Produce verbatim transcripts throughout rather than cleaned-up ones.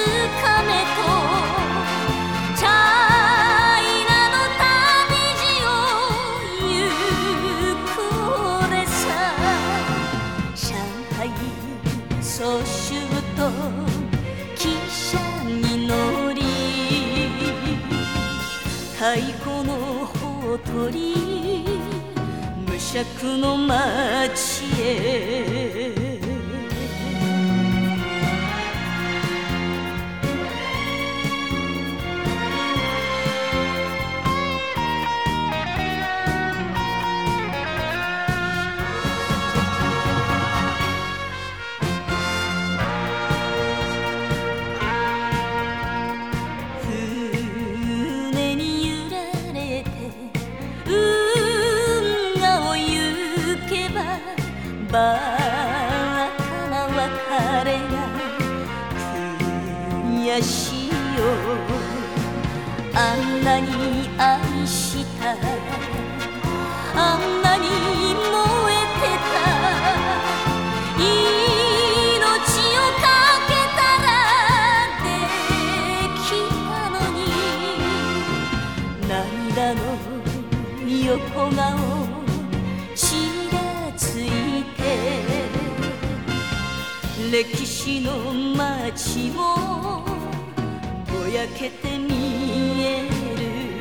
かめとチャイナの旅路を行く俺さ上海蘇州と汽車に乗り太鼓のほとり無尺の街へバカな別れが悔しいよあんなに愛したあんなに燃えてた命をかけたらできたのに涙の横顔ちらついて歴史の街をぼやけて見える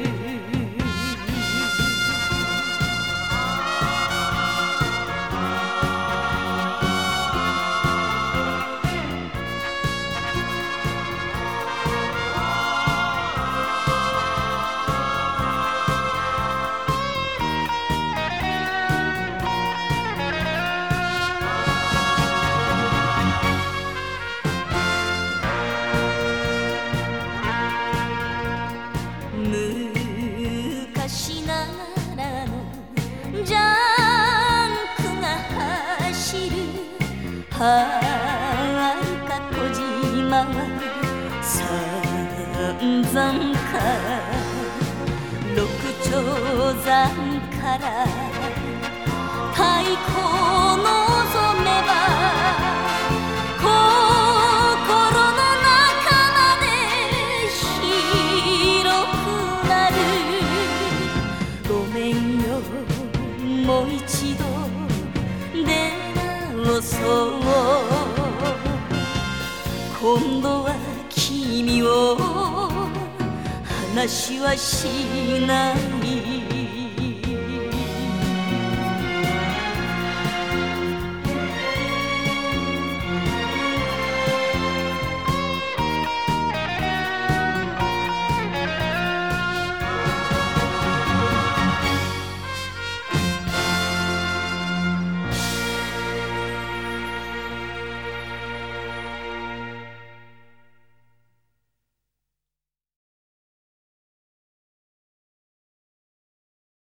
昔ながらのジャンクが走るはるか小島は散々か六丁山から太鼓を望めば心の中まで広くなるごめんよもう一度出直そう今度は君を話はしない